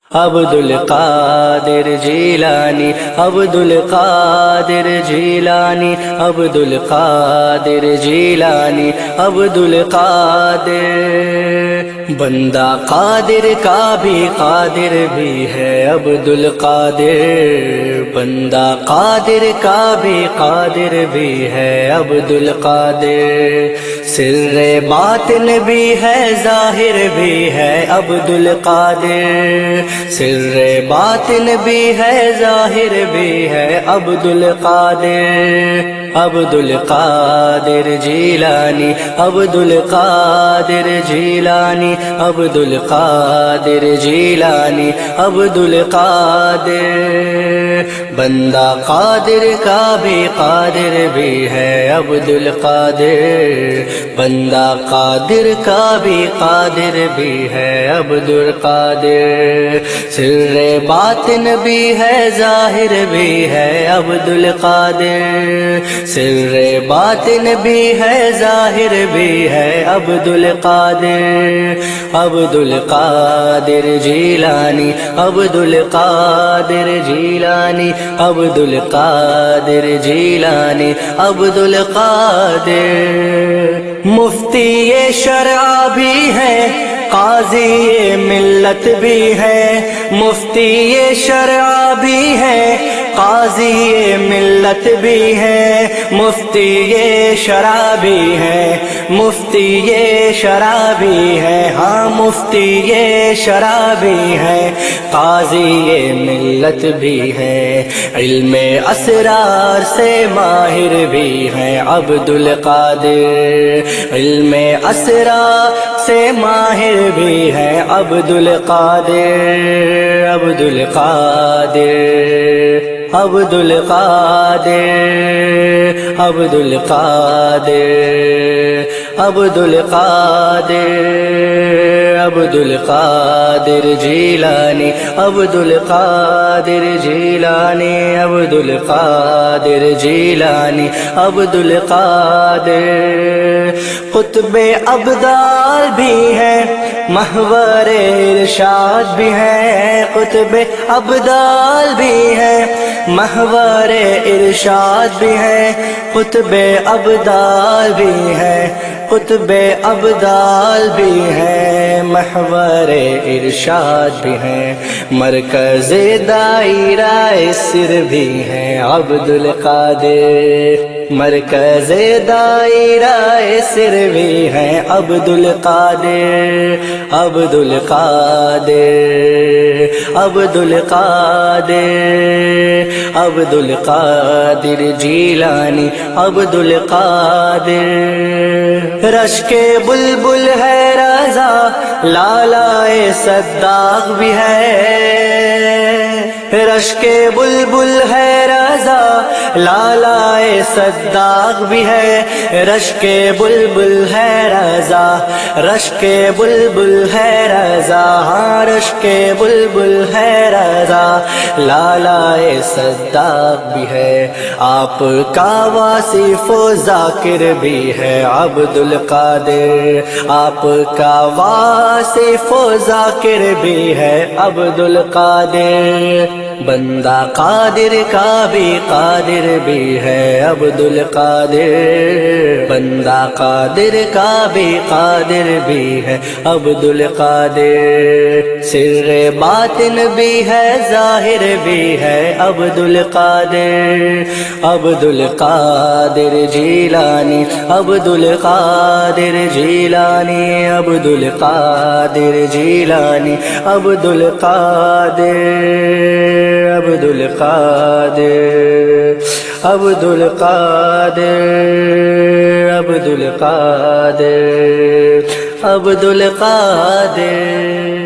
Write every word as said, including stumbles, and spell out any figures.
عبد القادر جیلانی عبد القادر جیلانی عبد القادر جیلانی عبد القادر بندہ قادر کا بھی قادر بھی ہے عبد القادر بندہ قادر کا بھی قادر بھی ہے عبد القادر سر باطن بھی ہے ظاہر بھی ہے عبد القادر سر باطن بھی ہے ظاہر بھی ہے عبد القادر عبد القادر جیلانی عبد القادر جیلانی عبد القادر جیلانی عبد القادر بندہ قادر کا بھی قادر بھی ہے عبد القادر بندہ قادر کا بھی قادر بھی ہے عبد القادر سر باطن بھی ہے ظاہر بھی ہے عبد القادر سر باطن بھی ہے ظاہر بھی ہے عبد القادر عبد القادر جیلانی عبد القادر جیلانی عبد القادر جیلانی عبد القادر مفتی شرع بھی ہے قاضی ملت بھی ہے مفتی شرع بھی ہے قاضی ملت بھی ہے مفتی شرع بھی ہے مفتی شرع بھی ہے ہاں مفتی شرع بھی ہے قاضی ملت بھی ہے علم اسرار سے ماہر بھی ہے عبد القادر علم اسرار سے ماہر بھی ہے عبد القادر عبد القادر عبد القادر عبد القادر عبد القادر عبد القادر جیلانی عبد القادر جیلانی عبد القادر جیلانی عبد القادر قطب ابدال بھی ہے محور ارشاد بھی ہے قطب ابدال بھی ہے محور ارشاد بھی ہے قطب ابدال بھی ہے قطب ابدال بھی ہے محور ارشاد بھی ہے مرکز دائرہ سر بھی ہے عبد القادر مرکز دائرہ سر بھی ہے عبد القادر عبد القادر عبد القادر عبد القادر جیلانی عبد القادر رشک بلبل ہے رضا لالا صداق بھی ہے رشک بلبل ہے رضا لالا صداق بھی ہے رشک بلبل ہے رضا رشک بلبل ہے رضا ہاں رشک بلبل ہے رضا لالا صداق بھی ہے آپ کا واصف و ذاکر بھی ہے عبد القادر آپ کا واصف و ذاکر بھی ہے عبد القادر بندہ قادر کا بھی قادر بھی ہے عبد القادر بندہ قادر کا بھی قادر بھی ہے عبد القادر سر باطن بھی ہے ظاہر بھی ہے عبد القادر عبد القادر جیلانی عبد القادر جیلانی عبد القادر جیلانی عبد القادر عبد القادر عبد القادر عبد القادر عبد القادر